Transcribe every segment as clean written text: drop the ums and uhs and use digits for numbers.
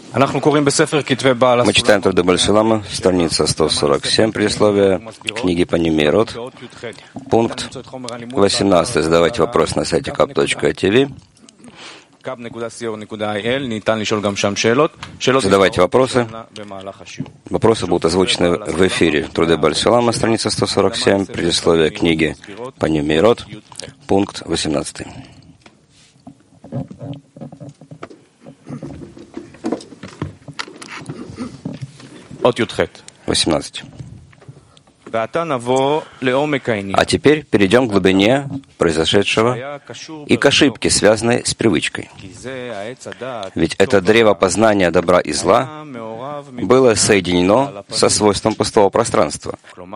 Мы читаем труды Бальшалама, страница 147, предисловие книги по Немирот, пункт 18. Задавайте вопрос на сайте kap.tv. Задавайте вопросы. Вопросы будут озвучены в эфире. Труды Бальшалама, страница 147, предисловие книги по Немирот, пункт 18. От 18. А теперь перейдем к глубине произошедшего и к ошибке, связанной с привычкой. Ведь это древо познания добра и зла было соединено со свойством пустого пространства,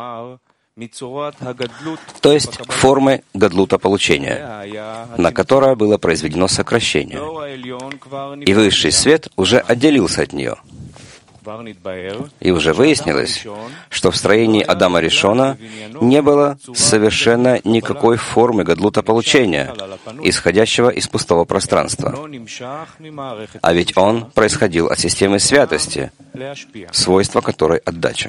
то есть формы гадлута получения, на которое было произведено сокращение. И высший свет уже отделился от нее. И уже выяснилось, что в строении Адама Ришона не было совершенно никакой формы гадлута получения, исходящего из пустого пространства. А ведь он происходил от системы святости, свойство которой отдача.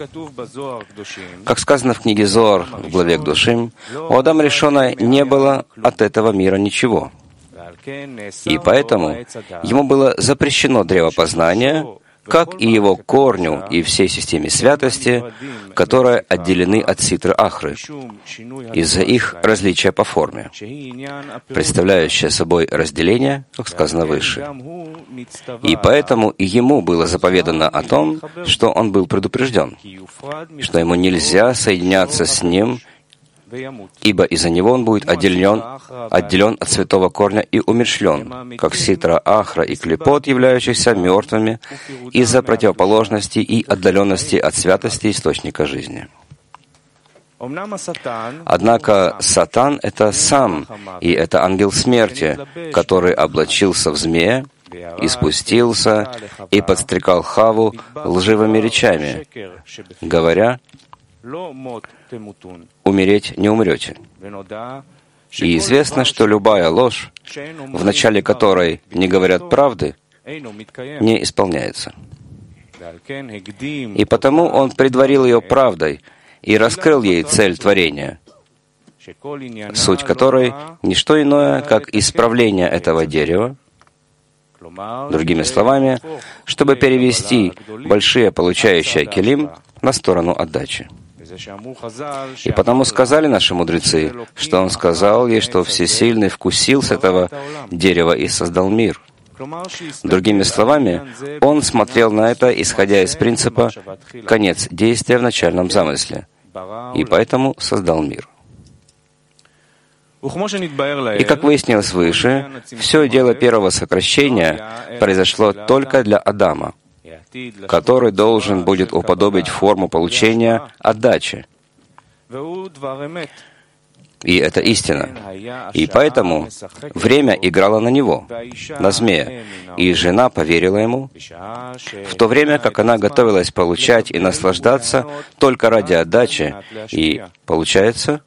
Как сказано в книге Зоар в главе к Душим, у Адама Ришона не было от этого мира ничего. И поэтому ему было запрещено древо познания, как и его корню и всей системе святости, которые отделены от ситры Ахры, из-за их различия по форме, представляющее собой разделение, как сказано выше. И поэтому и ему было заповедано о том, что он был предупрежден, что ему нельзя соединяться с ним, ибо из-за него он будет отделен от святого корня и умерщвлен, как ситра Ахра и клепот, являющихся мертвыми из-за противоположности и отдаленности от святости источника жизни. Однако Сатан — это сам, и это ангел смерти, который облачился в змея, и спустился, и подстрекал Хаву лживыми речами, говоря: «Умереть не умрете». И известно, что любая ложь, в начале которой не говорят правды, не исполняется. И потому он предварил ее правдой и раскрыл ей цель творения, суть которой — не что иное, как исправление этого дерева, другими словами, чтобы перевести большие получающие келим на сторону отдачи. И потому сказали наши мудрецы, что он сказал ей, что Всесильный вкусил с этого дерева и создал мир. Другими словами, он смотрел на это, исходя из принципа «конец действия в начальном замысле», и поэтому создал мир. И как выяснилось выше, все дело первого сокращения произошло только для Адама, который должен будет уподобить форму получения отдачи. И это истина. И поэтому время играло на него, на змея, и жена поверила ему, в то время как она готовилась получать и наслаждаться только ради отдачи. И получается,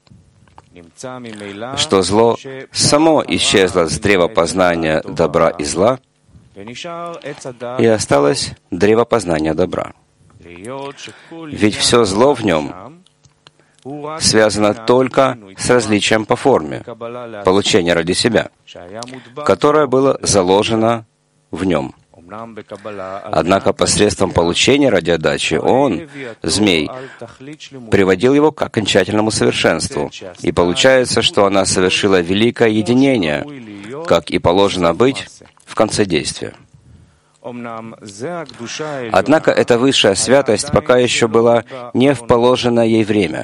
что зло само исчезло с древа познания добра и зла, и осталось древо познания добра. Ведь все зло в нем связано только с различием по форме, получения ради себя, которое было заложено в нем. Однако посредством получения ради отдачи он, змей, приводил его к окончательному совершенству. И получается, что она совершила великое единение, как и положено быть в конце действия. Однако эта высшая святость пока еще была не в положенное ей время.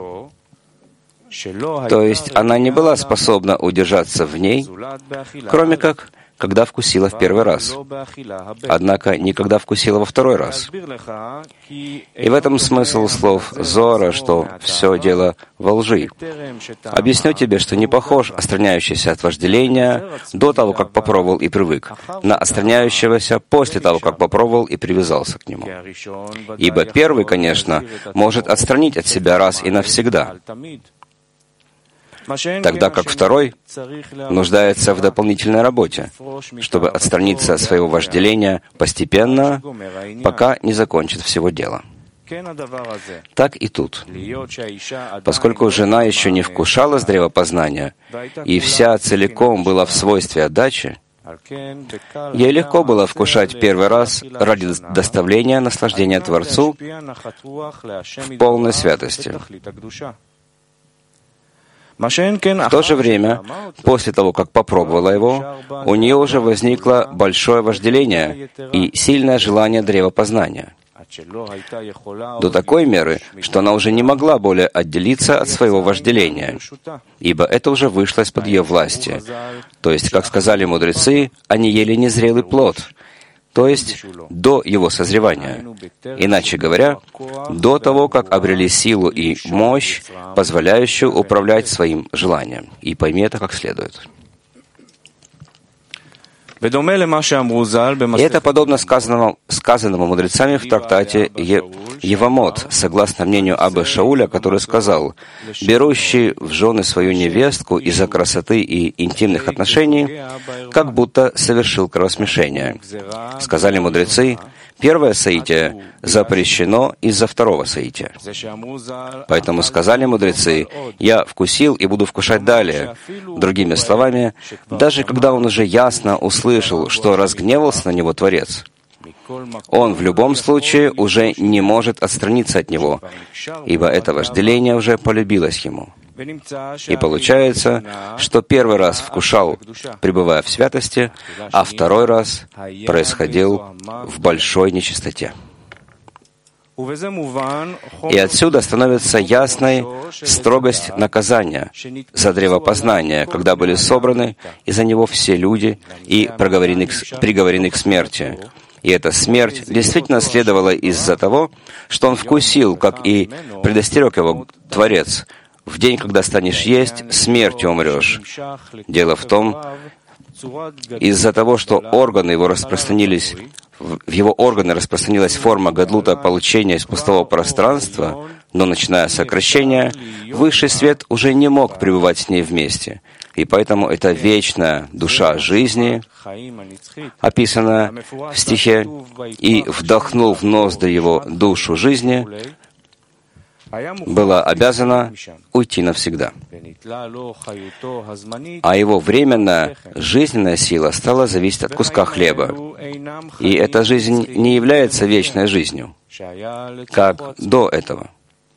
То есть она не была способна удержаться в ней, кроме как когда вкусила в первый раз, однако никогда вкусила во второй раз. И в этом смысл слов Зоара, что все дело во лжи. Объясню тебе, что не похож отстраняющийся от вожделения до того, как попробовал и привык, на отстраняющегося после того, как попробовал и привязался к нему. Ибо первый, конечно, может отстранить от себя раз и навсегда. тогда как второй нуждается в дополнительной работе, чтобы отстраниться от своего вожделения постепенно, пока не закончит всего дела. Так и тут. Поскольку жена еще не вкушала с древа познания, и вся целиком была в свойстве отдачи, ей легко было вкушать первый раз ради доставления наслаждения Творцу в полной святости. В то же время, после того, как попробовала его, у нее уже возникло большое вожделение и сильное желание древа познания. До такой меры, что она уже не могла более отделиться от своего вожделения, ибо это уже вышло из-под ее власти. То есть, как сказали мудрецы, они ели незрелый плод, то есть до его созревания. Иначе говоря, до того, как обрели силу и мощь, позволяющую управлять своим желанием. И пойми это как следует. И это подобно сказанному мудрецами в трактате Евамот, согласно мнению Аббы Шауля, который сказал: «Берущий в жены свою невестку из-за красоты и интимных отношений, как будто совершил кровосмешение». Сказали мудрецы: первое соитие запрещено из-за второго соития. Поэтому сказали мудрецы: «Я вкусил и буду вкушать далее». Другими словами, даже когда он уже ясно услышал, что разгневался на него Творец, он в любом случае уже не может отстраниться от него, ибо это вожделение уже полюбилось ему. И получается, что первый раз вкушал, пребывая в святости, а второй раз происходил в большой нечистоте. И отсюда становится ясной строгость наказания за древопознание, когда были собраны из-за него все люди и приговорены к смерти. И эта смерть действительно следовала из-за того, что он вкусил, как и предостерег его Творец: «В день, когда станешь есть, смертью умрешь». Дело в том, из-за того, что органы его распространились, в его органы распространилась форма гадлута получения из пустого пространства, но, начиная с сокращения, высший свет уже не мог пребывать с ней вместе. И поэтому эта вечная душа жизни, описанная в стихе «И вдохнул в ноздри его душу жизни», была обязана уйти навсегда. А его временная жизненная сила стала зависеть от куска хлеба. И эта жизнь не является вечной жизнью, как до этого,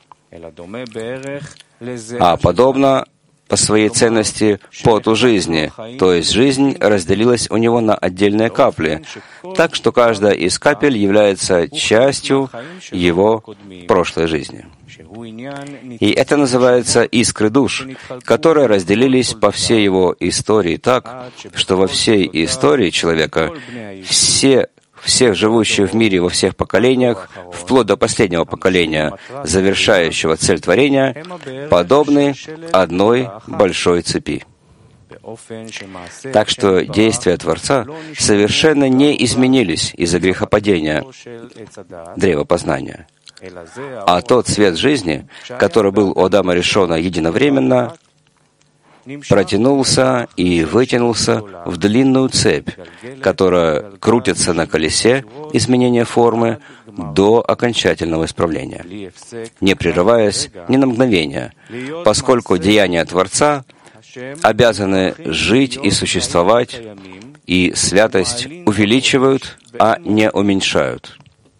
а подобно по своей ценности поту жизни, то есть жизнь разделилась у него на отдельные капли, так что каждая из капель является частью его прошлой жизни. И это называется искры душ, которые разделились по всей его истории так, что во всей истории человека всех живущих в мире во всех поколениях, вплоть до последнего поколения, завершающего цель творения, подобны одной большой цепи. Так что действия Творца совершенно не изменились из-за грехопадения древа познания. А тот свет жизни, который был у Адама Ришона единовременно, протянулся и вытянулся в длинную цепь, которая крутится на колесе изменения формы до окончательного исправления, не прерываясь ни на мгновение, поскольку деяния Творца обязаны жить и существовать, и святость увеличивают, а не уменьшают.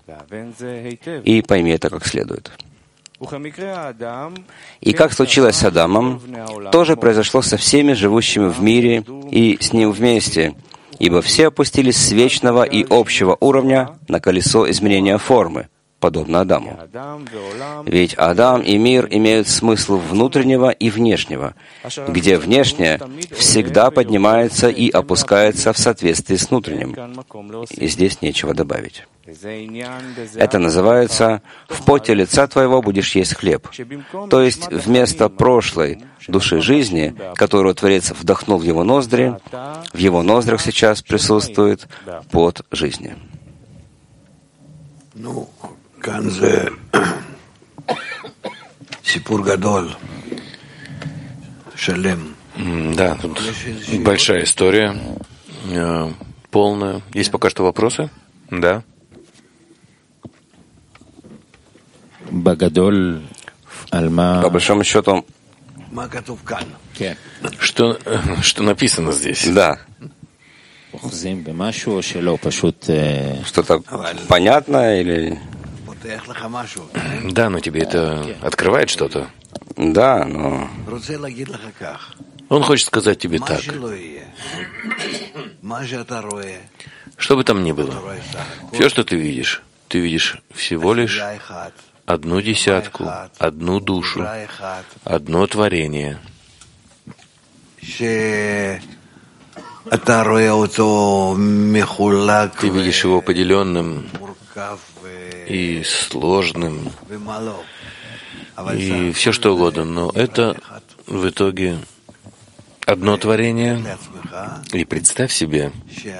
И пойми это как следует. И как случилось с Адамом, тоже произошло со всеми живущими в мире и с ним вместе, ибо все опустились с вечного и общего уровня на колесо изменения формы, подобно Адаму. Ведь Адам и мир имеют смысл внутреннего и внешнего, где внешнее всегда поднимается и опускается в соответствии с внутренним. И здесь нечего добавить. Это называется «в поте лица твоего будешь есть хлеб». То есть вместо прошлой души жизни, которую Творец вдохнул в его ноздри, в его ноздрях сейчас присутствует пот жизни. Да, тут большая история, полная. Есть пока что вопросы? Да. По большому счету, что написано здесь? да. Что-то понятное или... Да, но тебе это открывает что-то? Да, но... Он хочет сказать тебе так. Что бы там ни было, все, что ты видишь всего лишь одну десятку, одну душу, одно творение. Ты видишь его поделенным и сложным, и все что угодно, но это в итоге одно творение. И представь себе,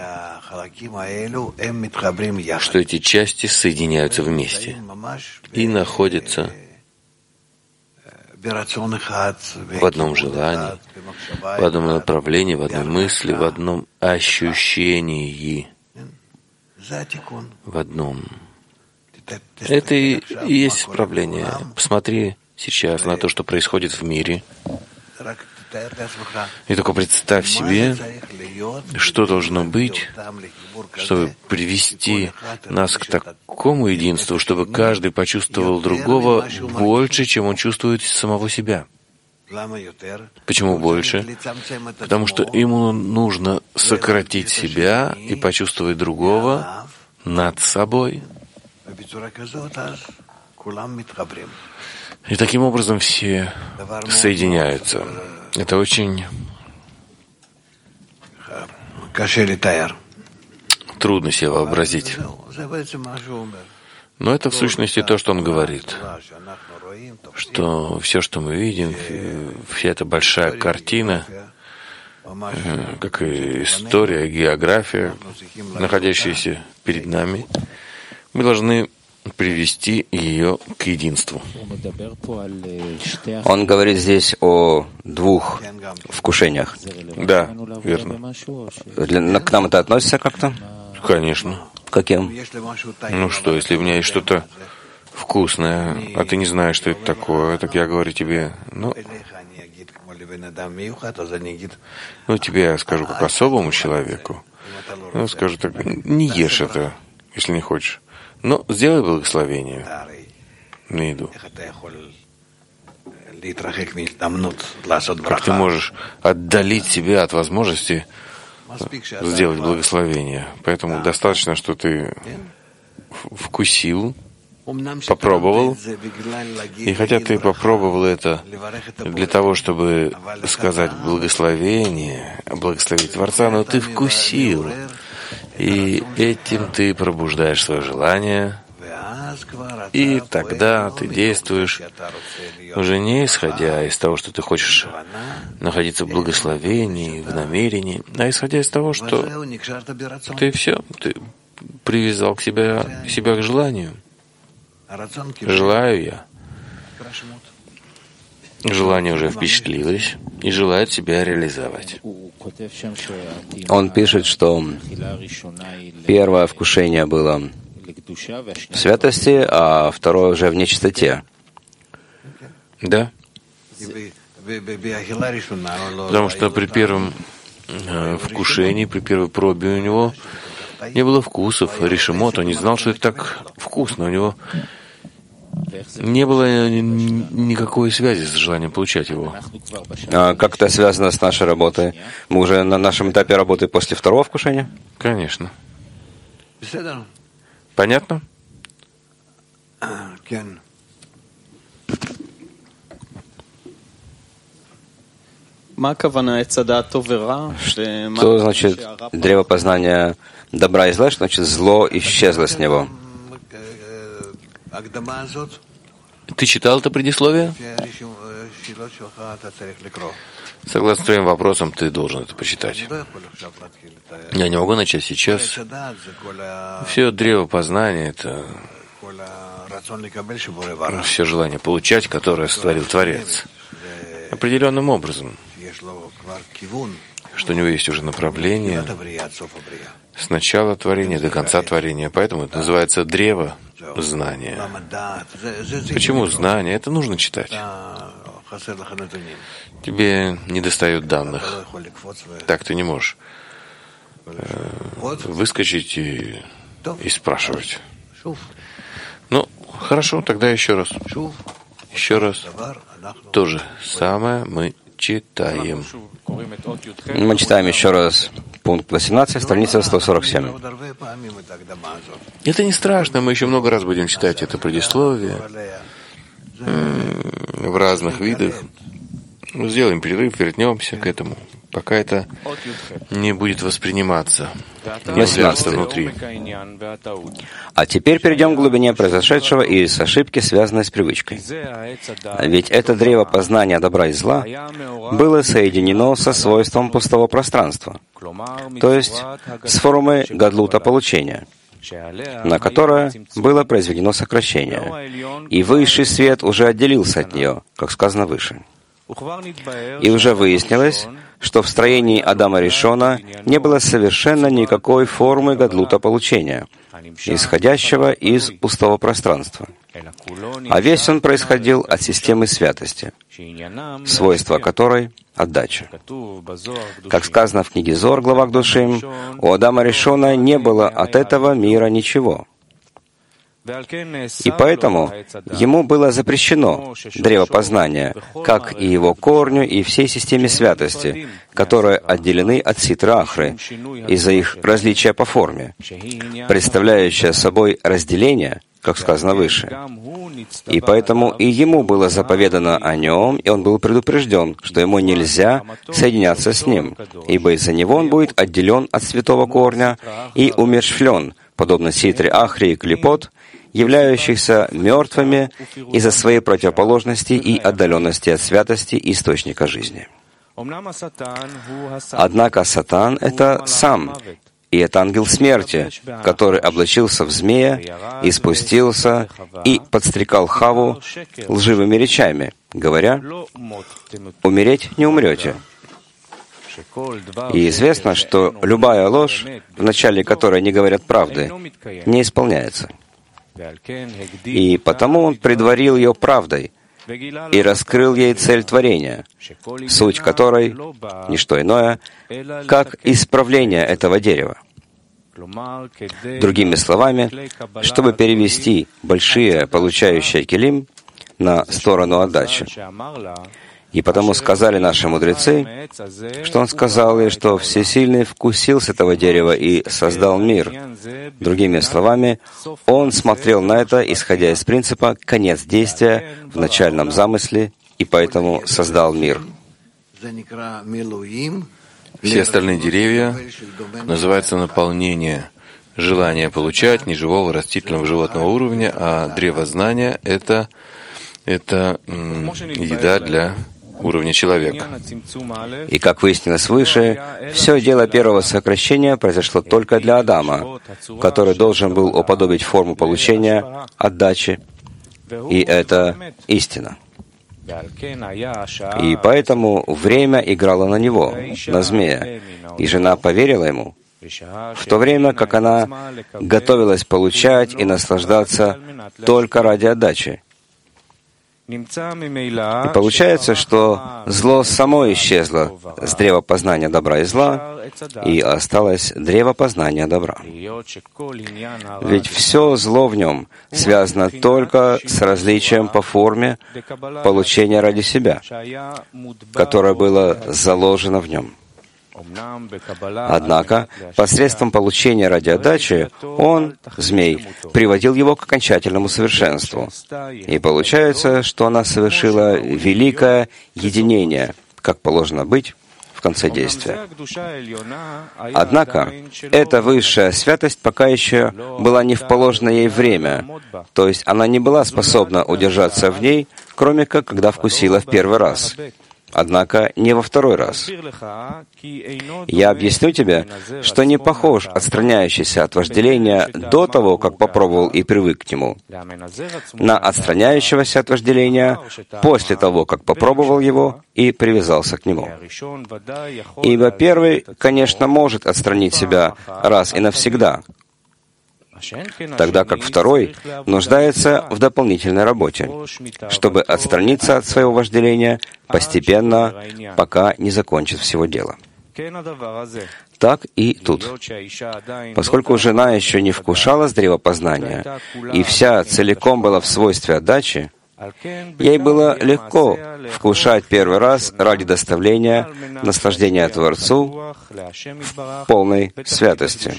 что эти части соединяются вместе и находятся в одном желании, в одном направлении, в одной мысли, в одном ощущении, в одном. Это и есть исправление. Посмотри сейчас на то, что происходит в мире. И только представь себе, что должно быть, чтобы привести нас к такому единству, чтобы каждый почувствовал другого больше, чем он чувствует самого себя. Почему больше? Потому что ему нужно сократить себя и почувствовать другого над собой. И таким образом все соединяются. Это очень трудно себе вообразить. Но это в сущности то, что он говорит, что все, что мы видим, вся эта большая картина, как и история, география, находящаяся перед нами, мы должны привести ее к единству. Он говорит здесь о двух вкушениях. Да, верно. К нам это относится как-то? Конечно. Каким? Ну что, если у меня есть что-то вкусное, а ты не знаешь, что это такое, так я говорю тебе, тебе я скажу как особому человеку, скажу так, не ешь это, если не хочешь. Но сделай благословение на еду. Как ты можешь отдалить себя от возможности сделать благословение? Поэтому достаточно, что ты вкусил, попробовал. И хотя ты попробовал это для того, чтобы сказать благословение, благословить Творца, но ты вкусил. И этим ты пробуждаешь свое желание, и тогда ты действуешь уже не исходя из того, что ты хочешь находиться в благословении, в намерении, а исходя из того, что ты привязал себя к желанию. Желаю я. Желание уже впечатлилось и желает себя реализовать. Он пишет, что первое вкушение было в святости, а второе уже в нечистоте. Да. Потому что при первом вкушении, при первой пробе у него не было вкусов. Ришимот, он не знал, что это так вкусно. У него не было никакой связи с желанием получать его. А как это связано с нашей работой? Мы уже на нашем этапе работы после второго вкушения? Конечно. Понятно? Что значит древо познания добра и зла? Что значит зло исчезло с него? Ты читал это предисловие? Согласно твоим вопросам, ты должен это почитать. Я не могу начать сейчас. Все древо познания — это все желание получать, которое сотворил Творец. Определенным образом. что у него есть уже направление с начала творения до конца творения. Поэтому это называется древо знания. Почему знание? Это нужно читать. Тебе недостает данных. Так ты не можешь выскочить и спрашивать. Ну, хорошо, тогда еще раз. Еще раз. То же самое мы читаем. Мы читаем еще раз пункт 18, страница 147. Это не страшно, мы еще много раз будем читать это предисловие в разных видах. Сделаем перерыв, вернемся к этому, пока это не будет восприниматься, не связано внутри. А теперь перейдем к глубине произошедшего и с ошибки, связанной с привычкой. Ведь это древо познания добра и зла было соединено со свойством пустого пространства, то есть с формой гадлута получения, на которое было произведено сокращение, и высший свет уже отделился от нее, как сказано выше. И уже выяснилось, что в строении Адама Ришона не было совершенно никакой формы гадлута получения, исходящего из пустого пространства, а весь он происходил от системы святости, свойство которой — отдача. Как сказано в книге Зор, глава к душим, у Адама Ришона не было от этого мира ничего. И поэтому ему было запрещено древо познания, как и его корню и всей системе святости, которые отделены от ситры Ахры из-за их различия по форме, представляющее собой разделение, как сказано выше. И поэтому и ему было заповедано о нем, и он был предупрежден, что ему нельзя соединяться с ним, ибо из-за него он будет отделен от святого корня и умерщвлен, подобно ситре Ахри и клипот, являющихся мертвыми из-за своей противоположности и отдаленности от святости источника жизни. Однако Сатан — это сам, и это ангел смерти, который облачился в змея и спустился и подстрекал Хаву лживыми речами, говоря: «Умереть не умрете». И известно, что любая ложь, в начале которой не говорят правды, не исполняется. И потому он предварил ее правдой и раскрыл ей цель творения, суть которой — не что иное, как исправление этого дерева. Другими словами, чтобы перевести большие, получающие килим, на сторону отдачи. И потому сказали наши мудрецы, что он сказал ей, что Всесильный вкусил с этого дерева и создал мир. Другими словами, он смотрел на это, исходя из принципа «конец действия» в начальном замысле, и поэтому создал мир. Все остальные деревья называются наполнение, желание получать неживого растительного животного уровня, а древо знания — это еда для уровня человека. И, как выяснилось выше, все дело первого сокращения произошло только для Адама, который должен был уподобить форму получения, отдачи, и это истина. И поэтому время играло на него, на змея, и жена поверила ему, в то время как она готовилась получать и наслаждаться только ради отдачи. И получается, что зло само исчезло с древа познания добра и зла, и осталось древо познания добра. Ведь все зло в нем связано только с различием по форме получения ради себя, которое было заложено в нем. Однако, посредством получения ради отдачи, он, змей, приводил его к окончательному совершенству. И получается, что она совершила великое единение, как положено быть, в конце действия. Однако, эта высшая святость пока еще была не в положенное ей время, то есть она не была способна удержаться в ней, кроме как когда вкусила в первый раз. однако не во второй раз. Я объясню тебе, что не похож отстраняющийся от вожделения до того, как попробовал и привык к нему, на отстраняющегося от вожделения после того, как попробовал его и привязался к нему. Ибо первый, конечно, может отстранить себя раз и навсегда, тогда как второй нуждается в дополнительной работе, чтобы отстраниться от своего вожделения постепенно, пока не закончит всего дела. Так и тут. Поскольку жена еще не вкушала с древа познания, и вся целиком была в свойстве отдачи, ей было легко вкушать первый раз ради доставления наслаждения Творцу в полной святости.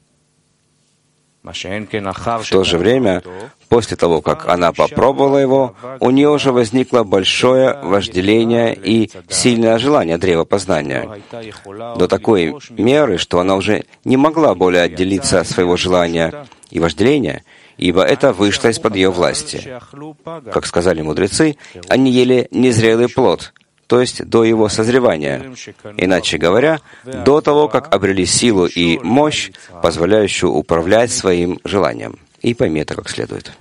В то же время, после того, как она попробовала его, у нее уже возникло большое вожделение и сильное желание древа познания, до такой меры, что она уже не могла более отделиться от своего желания и вожделения, ибо это вышло из-под ее власти. Как сказали мудрецы, они ели незрелый плод, то есть до его созревания, иначе говоря, до того, как обрели силу и мощь, позволяющую управлять своим желанием. И пойми это как следует.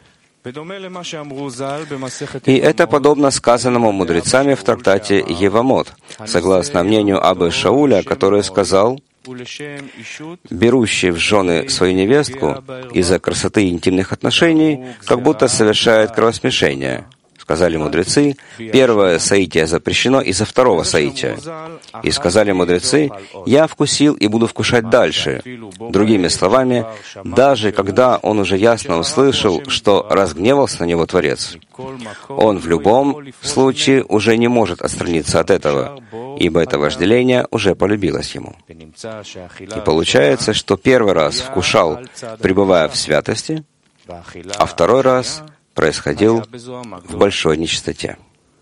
И это подобно сказанному мудрецами в трактате Евамот, согласно мнению Абы Шауля, который сказал: «Берущий в жены свою невестку из-за красоты интимных отношений, как будто совершает кровосмешение». Сказали мудрецы, первое соитие запрещено из-за второго соития. И сказали мудрецы, я вкусил и буду вкушать дальше. Другими словами, даже когда он уже ясно услышал, что разгневался на него Творец, он в любом случае уже не может отстраниться от этого, ибо это вожделение уже полюбилось ему. И получается, что первый раз вкушал, пребывая в святости, а второй раз происходил в большой нечистоте.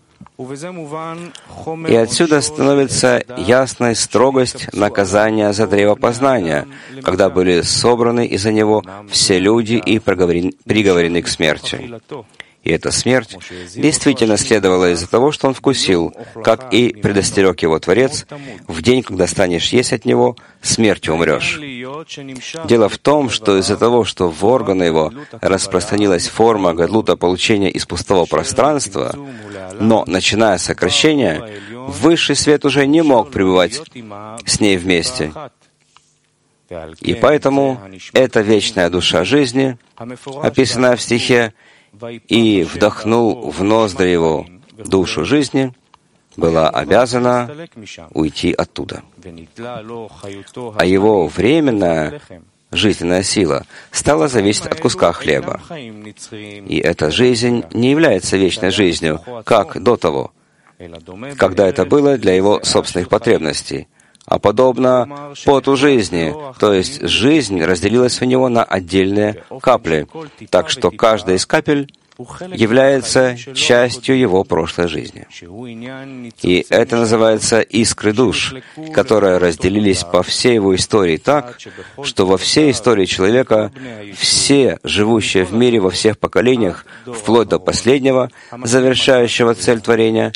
И отсюда становится ясной строгость наказания за древо познания, когда были собраны из-за него все люди и приговорены к смерти. И эта смерть действительно следовала из-за того, что он вкусил, как и предостерег его Творец, в день, когда станешь есть от него, смертью умрешь. Дело в том, что из-за того, что в органы его распространилась форма гадлута получения из пустого пространства, но, начиная сокращение, высший свет уже не мог пребывать с ней вместе. И поэтому эта вечная душа жизни, описанная в стихе «И вдохнул в ноздри его душу жизни», была обязана уйти оттуда. А его временная жизненная сила стала зависеть от куска хлеба. И эта жизнь не является вечной жизнью, как до того, когда это было для его собственных потребностей, а подобно поту жизни, то есть жизнь разделилась у него на отдельные капли, так что каждая из капель является частью его прошлой жизни. И это называется искры душ, которые разделились по всей его истории так, что во всей истории человека все, живущие в мире во всех поколениях, вплоть до последнего, завершающего цель творения,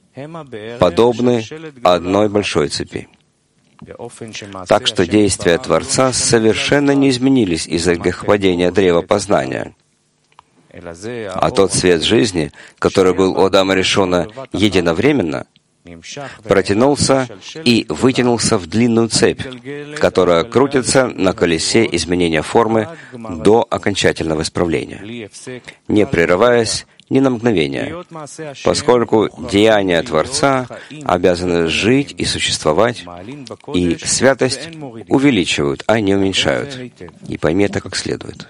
подобны одной большой цепи. Так что действия Творца совершенно не изменились из-за грехопадения древа познания. А тот свет жизни, который был у Адама Ришона единовременно, протянулся и вытянулся в длинную цепь, которая крутится на колесе изменения формы до окончательного исправления, не прерываясь ни на мгновение, поскольку деяния Творца обязаны жить и существовать, и святость увеличивают, а не уменьшают. И пойми это как следует.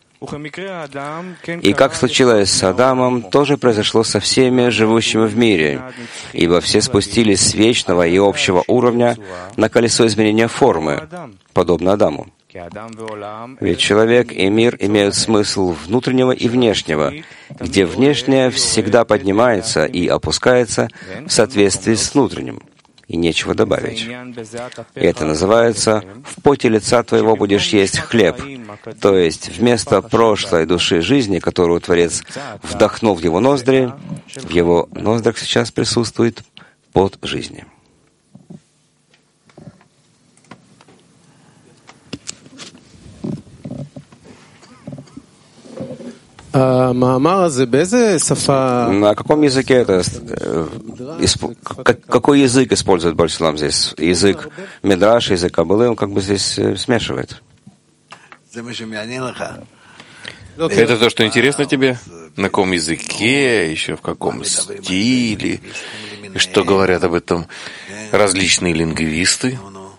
И как случилось с Адамом, тоже произошло со всеми живущими в мире, ибо все спустились с вечного и общего уровня на колесо изменения формы, подобно Адаму. Ведь человек и мир имеют смысл внутреннего и внешнего, где внешнее всегда поднимается и опускается в соответствии с внутренним, и нечего добавить. И это называется «в поте лица твоего будешь есть хлеб», то есть вместо прошлой души жизни, которую Творец вдохнул в его ноздри, в его ноздрях сейчас присутствует под жизни. На каком языке это? Какой язык использует Бальсулам здесь? Язык Мидраш, язык Каббалы, он как бы здесь смешивает. Это то, что интересно тебе? На каком языке, еще в каком стиле? И что говорят об этом различные лингвисты?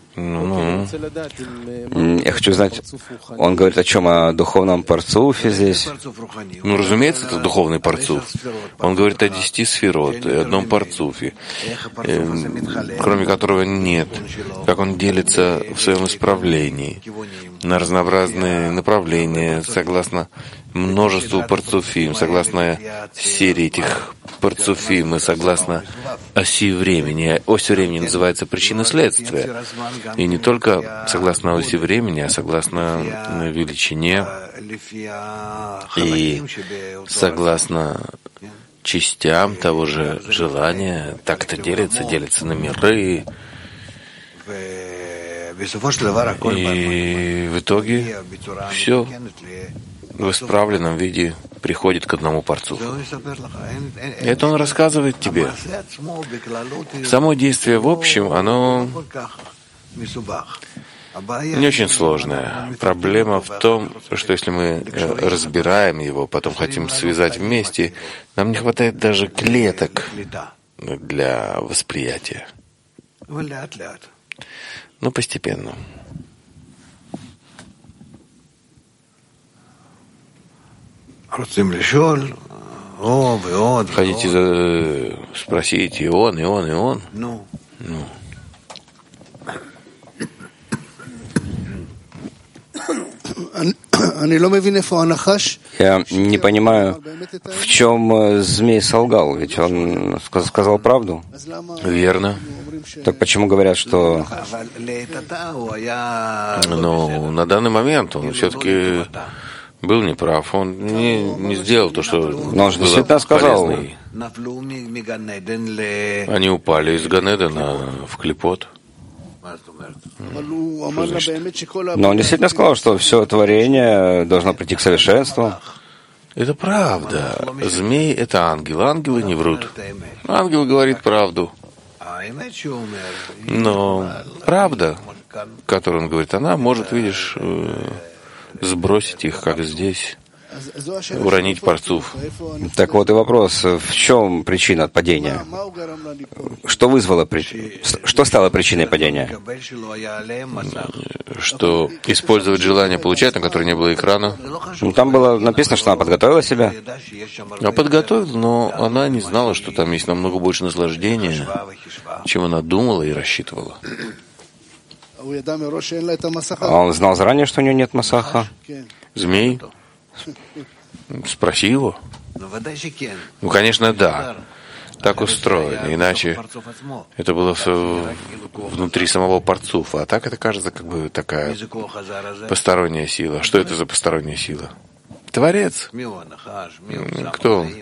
Я хочу знать, он говорит о чем? О духовном парцуфе здесь? Разумеется, это духовный парцуф. Он говорит о 10 сферот и одном парцуфе, кроме которого нет. Как он делится в своем исправлении на разнообразные направления, согласно множеству парцуфим, согласно серии этих парцуфим и согласно оси времени. Ось времени называется причина следствия. И не только согласно оси времени, а согласно величине и согласно частям того же желания. Так это делится на миры. И в итоге все в исправленном виде приходит к одному парцу. Это он рассказывает тебе. Само действие в общем, оно не очень сложное. Проблема в том, что если мы разбираем его, потом хотим связать вместе, нам не хватает даже клеток для восприятия. Но постепенно. Хотите спросить и он, и он, и он? Я не понимаю, в чем змей солгал, ведь он сказал правду. Верно. Так почему говорят, что... Но на данный момент он все-таки был неправ. Он не сделал то, что Но он же действительно сказал. Они упали из Ганедена в клепот. Но он действительно сказал, что все творение должно прийти к совершенству. Это правда. Змей — это ангел. Ангелы не врут. Ангел говорит правду. Но правда, которую он говорит, она может, видишь, сбросить их, как здесь, уронить парцуф. Так вот и вопрос, в чем причина падения? Что вызвало, что стало причиной падения? Что использовать желание получать, на которое не было экрана. Там было написано, что она подготовила себя. Она подготовила, но она не знала, что там есть намного больше наслаждения, чем она думала и рассчитывала. А он знал заранее, что у него нет масаха? Змей? Спроси его. Конечно, да. Так устроено. Иначе это было внутри самого парцуфа. А так это кажется как бы такая посторонняя сила. Что это за посторонняя сила? Творец. Кто он?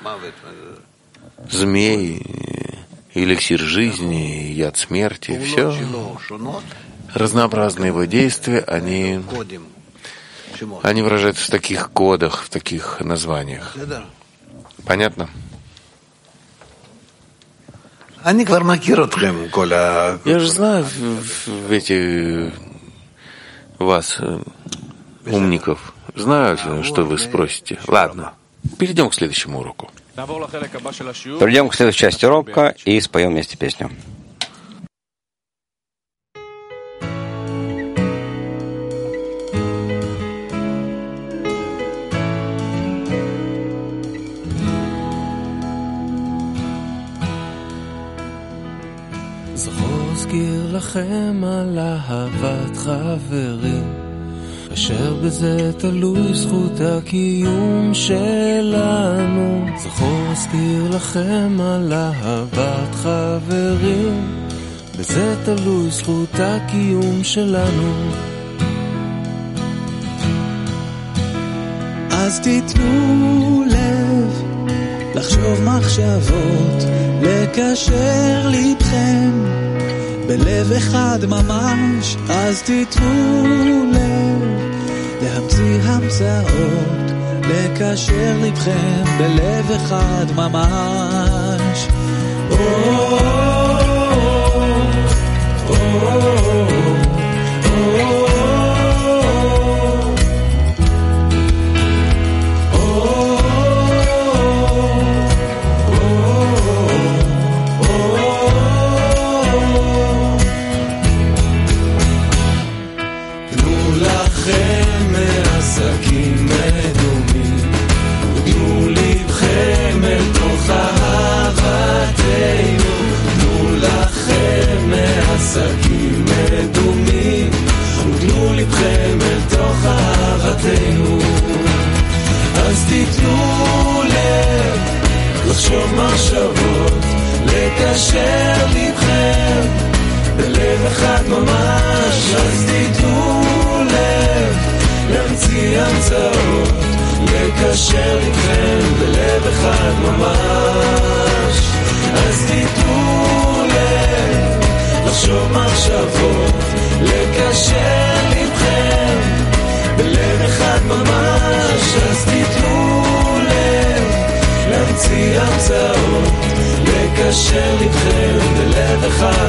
Змей, эликсир жизни, яд смерти. Все. Разнообразные его действия, они выражаются в таких кодах, в таких названиях. Понятно? Я же знаю вас, умников. Знаю, что вы спросите. Ладно, перейдем к следующему уроку. Перейдем к следующей части урока и споем вместе песню. אזכיר לכם על אהבת חברים אשר בזה תלוי זכות הקיום שלנו זכור אזכיר לכם על אהבת חברים בזה תלוי זכות הקיום שלנו אז תיתנו לב לחשוב מחשבות, לקשר ליבכם בלב אחד ממש, אז תיתנו לב להמציא המצאות, לקשר ליבכם בלב אחד ממש. עסקים מדומים, ותנו לבכם אל תוך אהבתנו. אז תיתנו לב לחשוב מחשבות, לקשר לבכם בלב אחד ממש. אז תיתנו לב להמציא המצאות, לקשר לבכם בלב אחד ממש. אז תיתנו לב לחשוב מחשבות, לקשר לבכם בלב אחד ממש. אז תיתנו לב להמציא המצאות, לקשר לבכם בלב אחד